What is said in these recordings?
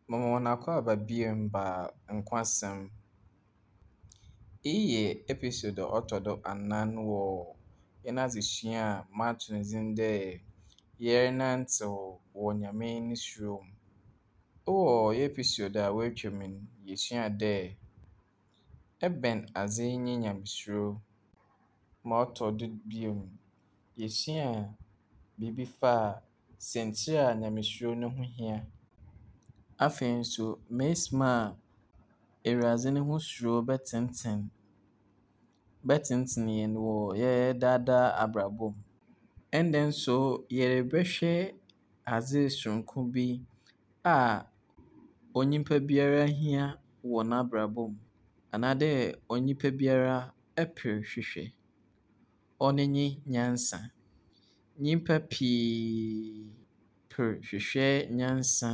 Mama wɔn akɔ aba biem ba nkwasɛm. Eyi yɛ episode a ɔtɔ do anan wɔ yɛn adzesua a mato ne din dɛ yɛrenantew wɔ Nyame ne suro mu. Ɛwɔ yɛn episode a wɔatwam yi, yɛsua dɛ ɛbɛn adze nye Nyamesuro. Ma ɔtɔ do biom, yɛsua biribi fa nsɛnkyerɛ a Nyamesuro no ho hia. Afei nso, mmarima a Awurade ne ho suro bɛtenten yɛn wɔ yɛn daa daa abrabɔ mu. Ɛnnɛ nso, yɛrebɛhwɛ adze sononko bi a onipa biara hia wɔ n'abrabɔ mu, anaadɛ onipa biara pɛ hwehwɛ. Ɔno nye nyansa. Nyimpa pii pɛ hwehwɛ nyansa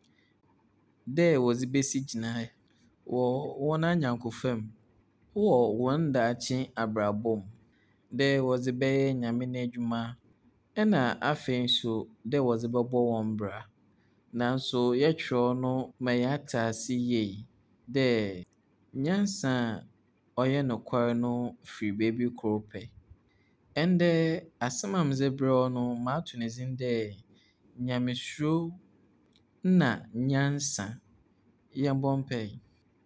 dɛ wɔdze besi gyinae wɔ wɔn anyankofam, wɔ wɔn daakye abrabɔ mu, dɛ wɔdze bɛyɛ Nyame n'edwuma, ɛnna afei nso dɛ wɔdze bɛbɔ wɔn bra. Nanso yɛtwerɛw no ma yɛate ase yie dɛ nyansa a ɔyɛ nokwar no fi beebi kor pɛ. Ɛndɛ asɛm a medze brɛ wo no, mato ne dzin dɛ Nyamesuro na nyansa. Yɛmbɔ mpae.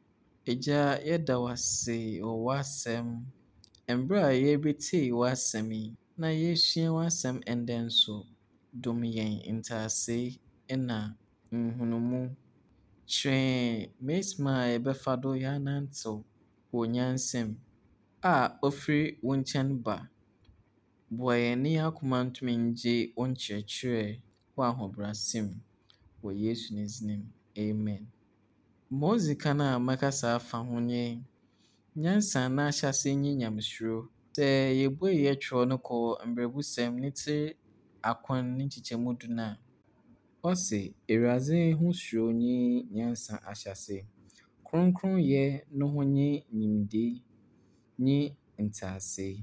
Agya, yɛda wo ase wɔ w'asɛm. Mber a yɛrebetsie w'asɛm yi, na yɛresua w'asɛm ndɛ nso, dom yɛn nteasee na nhunumu. Kyerɛ mmarima a yɛbɛfa do yɛanantew wɔ nyansa mu a ofiri wo nkyɛn ba. Boa yɛn na hɛn akoma ntum ngye wo nkyerɛkyerɛ wɔ ahobrɛasɛm mu. Wɔ Yesu ne dzin mu, amen. Ma odzi kan a mɛkasa afa ho nye nyansa n'ahyɛse nye Nyamesuro. Sɛ yebue yɛtwerɛw no kɔ Mbɛribusɛm ne tsir akron ne nkyekyɛmu du no a, ɔse Awurade ho suro nye nyansa ahyɛse. Kronkronyɛ no ho nye nyimdzee nye nteasee.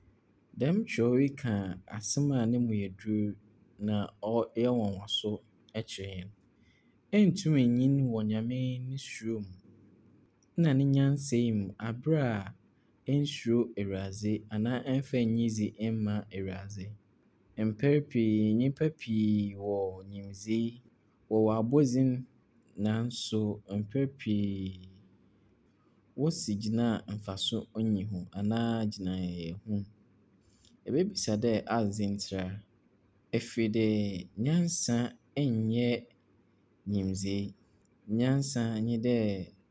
Dɛm kyerɛw yi ka asɛm a ne mu yɛ dur na ɔyɛ nwonwaso kyerɛ hɛn. Ɛnntum nnyin wɔ Nyame ne suro mu na ne nyansa yi mu aber a ennsuro Awurade anaa ɛmmfa enyidzi mma Awurade. Mpɛr pii nyimpa pii wɔ nyimdzee, wɔwɔ abɔdzin, nanso mpɛr pii wosi gyina a mfaso nnyi ho anaa gyinae hu. Yebebisa dɛ adze ntsira? Efi dɛ nyansa nnyɛ nyimdzee. Nyansa nye dɛ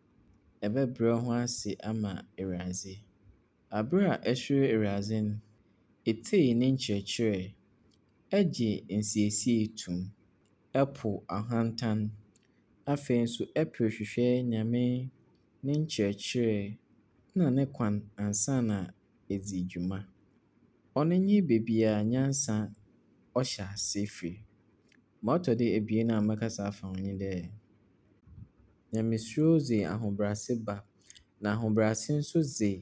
ɛbɛbrɛ wo ho ase ama Awurade. Aber a ɛsuro Awurade no, etsie ne nkyerɛkyerɛ, ɛgye nsiesie to mu, ɛpo ahantan. Afei nso ɛper hwehwɛ Nyame ne nkyerɛkyerɛ na ne kwan ansana edzi dwuma. Ɔno nye beebi a nyansa ɔhyɛ ase fi. Ma ɔtɔ do ebien a mɛkasa afa ho nye dɛ Nyamesuro dze ahobrɛase ba, na ahobrɛase nso dze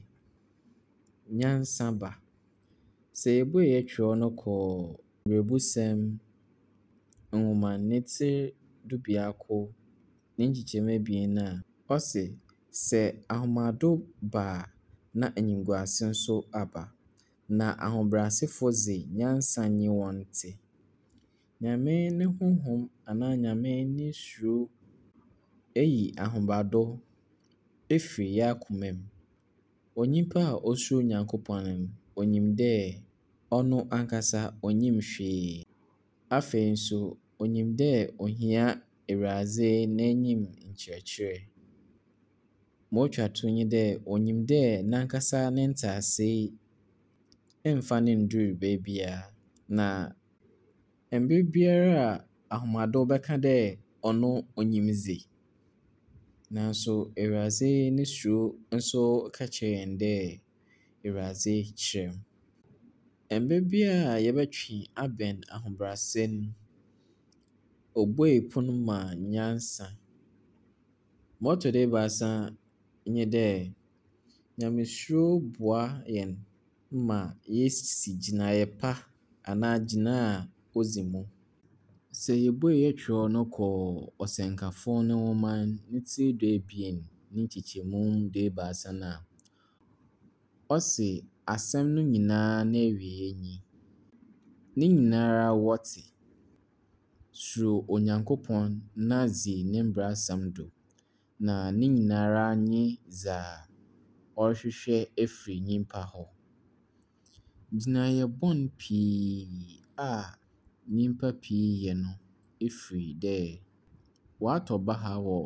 nyansa ba. Sɛ yebue yɛtwerɛw no kɔ Mbɛribusɛm nwoma ne tsir dubiako ne nkyekyɛmu ebien a, ɔse sɛ ahomaado ba a na enyimguase nso aba, na ahobrɛasefo dze nyansa nye hɔn tse. Nyame ne honhom anaa Nyame ne suro eyi ahobaado efi hɛn akoma mu. Onyimpa a osuro Nyankopɔn no, onyim dɛ ɔno ankasa onnyim hwee. Afei nso onyim dɛ ohia Awurade n'enyim nkyerɛkyerɛ. Ma otwa to nye dɛ onyim dɛ n'ankasa ne nteasee mmfa no nndur beebiara, na mber biara a ahomaado bɛka dɛ ɔno onyim dze, nanso Awurade ne suro nso ka kyerɛ hɛn dɛ Awurade kyerɛ mu. Mber biara a yɛbɛtwe abɛn ahobrɛase no, obuei pon ma nyansa. Ma ɔtɔ do ebiasa nye dɛ Nyamesuro boa hɛn ma yesi gyinae pa anaa gyinae a odzi mu. Sɛ yɛbue yɛtwerɛ no kɔ Ɔsɛnkafoɔ ne nwoma ne tiri du ebien ne nkyekyɛmu du ebiasa no a, ɔse asɛm no nyinaa n'awieeɛ nye. Ne nyinara wɔte. Suro Onyankopɔn na dzi ne mmaransɛm do, na ne nyinara nye dza ɔrehwehwɛ efi nyimpa hɔ. Gyinaeɛ bɔn pii a nyimpa pii yɛ no efiri dɛ wɔatɔ baha wɔ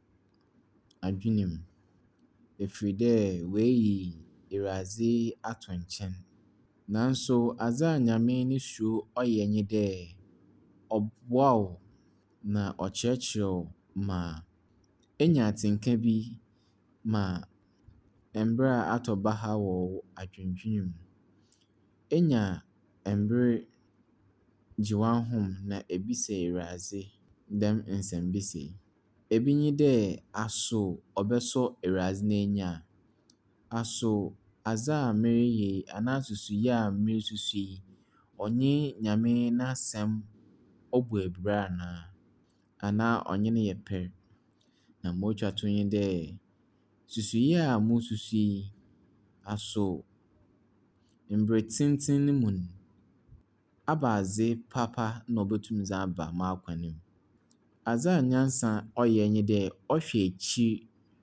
adwene mu, efiri dɛ woeyi Ewurade ato nkyɛn. Nanso adze a Nyame ne suro ɔyɛ nye dɛ ɔboa wo na ɔkyerɛkyerɛ wo ma enya atsenka bi ma mber a atɔ baha wɔ wo adwendwen mu. Enya mber gye w'ahom na ebisa Ewurade dɛm nsɛmbisa yi. Ebi nye dɛ aso ɔbɛsɔ Ewurade n'enyi a, aso adze a mereyɛ yi anaa susuye a meresusu yi, ɔnye Nyame n'asɛm ɔbɔ ebira anaa, anaa ɔnye no yɛ pɛr. Na ma otwa toɔ nye dɛ susuye a murususu yi, aso mber tsentsen mu no, aba adze papa na obotum dze aba m'akwan mu. Adze a nyansa ɔyɛ nye dɛ ɔhwɛ ekyir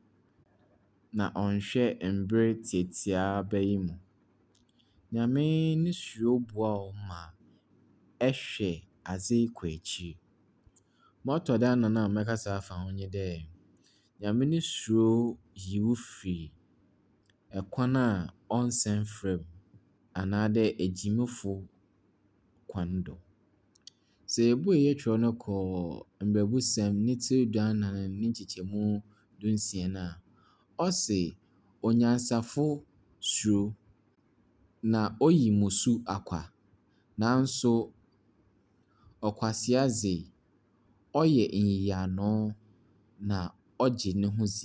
na ɔnnhwɛ mber tsiatsiaba yi mu. Nyame ne suro boa wo ma ɛhwɛ adze kɔ ekyir. Ma ɔtɔ do anan a mɛkasa afa ho nye dɛ, Nyame ne suro yi wo firi kwan a ɔnnsɛ mfra mu anaa dɛ egyimfo kwan do. Sɛ yebue yɛtwerɛ no kɔ Mbɛbusɛm ne tsir du anan ne nkyekyɛmu dunsia no a, ɔse onyansafo suro na oyi mmusu akwa, nanso ɔkwasea dze, ɔyɛ nyiyiano na ɔgye no ho dzi.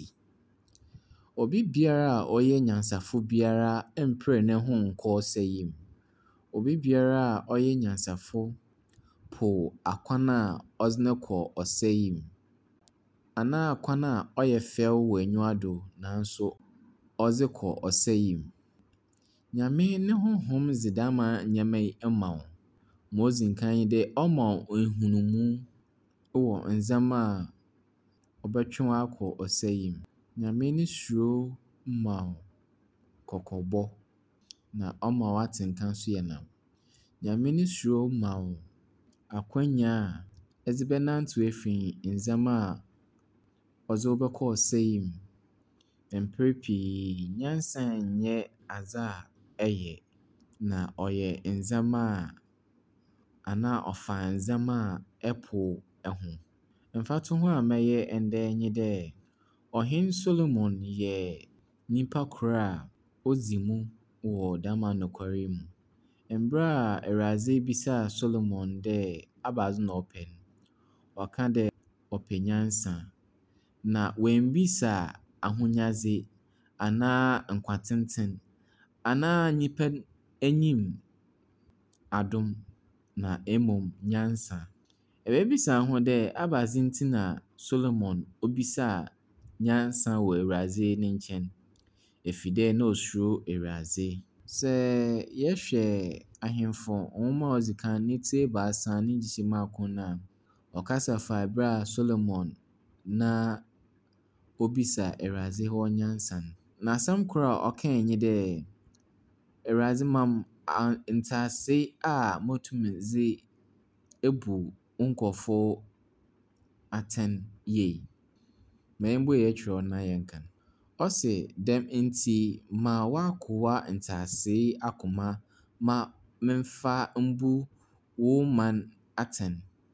Obi biara a ɔyɛ nyansafo biara mper no ho nnkɔ ɔsɛe mu. Obi biara a ɔyɛ nyansafo po akwan a ɔdze no kɔ ɔsɛe mu, anaa kwan a ɔyɛ fɛw wɔ enyiwa do nanso ɔdze kɔ ɔsɛe mu. Nyame ne honhom dze dɛm ndzɛmba yi ma wo. Ma odzi kan nye dɛ ɔma wo nhunumu wɔ ndzɛmba a ɔbɛtwe wo akɔ ɔsɛe mu. Nyame ne suro ma wo kɔkɔbɔ, na ɔma w'atsenka so yɛ nam. Nyame ne suro ma wo akwanya a edze bɛnantsew efi ndzɛmba a ɔdze wo bɛkɔ ɔsɛe mu. Mper pii nyansa nnyɛ adze a ɛyɛ, na ɔyɛ ndzɛmba a anaa ɔfa ndzɛmba a ɛpo ho. Mfatoho a mɛyɛ ndɛ nye dɛ, Ɔhen Solomon yɛ nyimpa kor a odzi mu wɔ dɛm nokwar yi mu. Mber a Ewurade bisaa Solomon dɛ adze na ɔpɛ no, ɔka dɛ ɔpɛ nyansa, na oemmbisa ahonyadze anaa nkwa tsentsen anaa nyimpa enyim adom, na mbom nyansa. Oebisa ho dɛ adze ntsi na Solomon obisaa nyansa wɔ Ewurade ne nkyɛn, efi dɛ na osuro Ewurade. Sɛ yɛhwɛ Ahemfo nwoma a odzi kan ne tsir ebiasa ne nkyekyɛmu akron a, ɔkasa fa ber a Solomon na obisa Ewurade hɔ nyansa no. Na asɛm kor a ɔkae nye dɛ, Ewurade ma me ntseasee a motum dze ebu wo nkorɔfo atɛn yie. Ma yɛmbue yɛtwerɛ no na yɛnkan. Ɔse dɛm ntsi ma w'akowa ntseasee akoma ma memfa mbu wo man atɛn,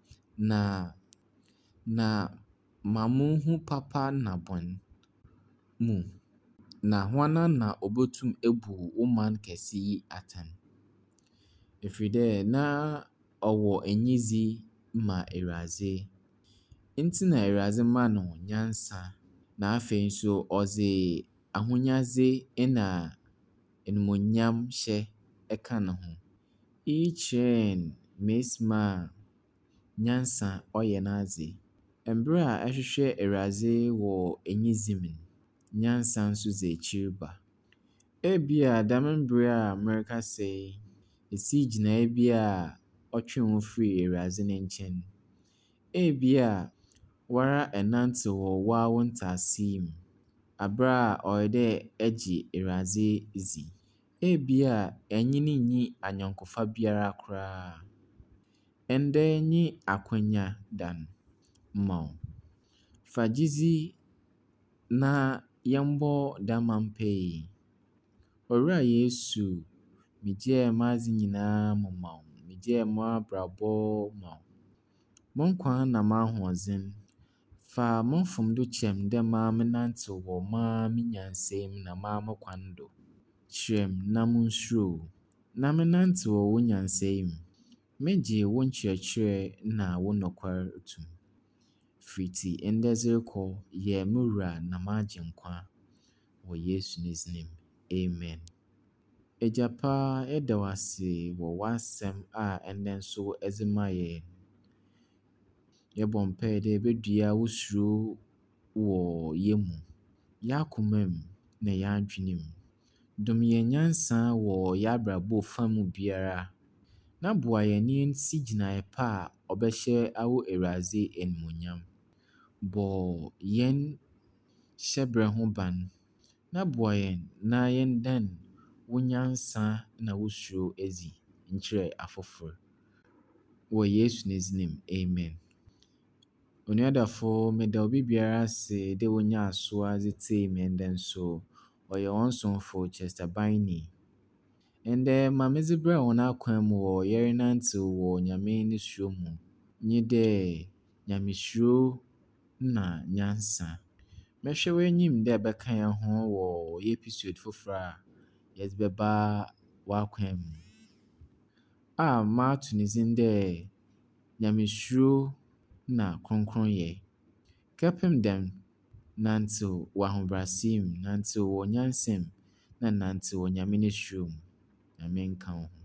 na ma munhu papa na bɔn mu, na hɔn na obotum ebu wo man kɛse yi atɛn. Efiri dɛ na ɔwɔ enyidzi ma Ewurade, ntsi na Ewurade maa no nyansa, na afei so ɔdze ahonyadze na enumonyam hyɛ kaa no ho. Iyi kyerɛɛ me mesi a nyansa ɔyɛ n'adze. Mberɛ a ɛhwehwɛ Awurade wɔ enyidzi mu no, nyansa nso dzi ekyir ba. Ebia dɛm mber a merekasa yi, isii gyinae bi a ɔtwe wo firi Awurade ne nkyɛn. Ebia woara ɛnantsew wɔ wo ntaase mu aber a ɔwɔ dɛ ɛgye Awurade dzi. Ebia ɛnnyene nnyi ayɔnkofa biara koraa. Ndɛ nye akwannya da mma wo. Fa gyedzi na yɛmbɔ dɛmma mpae. Owura Yesu, migyae m'adze nyinaa mu ma wo. Migyae m'abrabɔ ma wo. Mo nkwa na m'ahoɔdzen. Fa mo mfomdo kyɛ me dɛ maa menantsew wɔ maa me nyansae mu na maa me kwan do. Kyerɛ me na munsuro wo. Na menantsew wɔ wo nyansae mu. Megye wo nkyerɛkyerɛ na wo nokwar to mu. Firi ndɛ dze rokɔ, yɛ me wura na m'agyenkwa wɔ Yesu ne dzin mu. Amen. Agya pa, yɛda wo ase wɔ w'asɛm a ndɛ nso ɛdze maa yɛn. Yɛbɔ mpae dɛ ebedua wo suro wɔ hɛn mu, hɛn akoma mu na hɛn adwene mu. Dom hɛn nyansa wɔ hɛn abrabɔ fa mu biara, na boa hɛn na yensi gyinae pa a ɔbɛhyɛ wo Awurade animuonyam. Bɔ hɛn hyɛbrɛ ho ban, na boa hɛn na yɛndan wo nyansa na wo suro edzi nkyerɛ afofor. Wɔ Yesu ne dzin mu, amen. Onuadafo, meda obi biara ase dɛ onyaa asowa dze tsie me ndɛ nso. Ɔyɛ hɔn somfo Chester Byney. Ndɛ ma medze brɛ hɔn akwan mu wɔ yɛrenantsew wɔ Nyame ne suro mu nye dɛ Nyamesuro na nyansa. Mɛhwɛ w'enyim dɛ ɛbɛka hɛn ho wɔ yɛn episode fofor a yɛdze bɛba w'akwan mu a mato ne dzin dɛ Nyamesuro na Kronkronyɛ. Kɛpem dɛm, nantsew wɔ ahobrɛasee mu, nantsew wɔ nyansa mu, na nantsew wɔ Nyame ne suro mu. Nyame nka wo ho.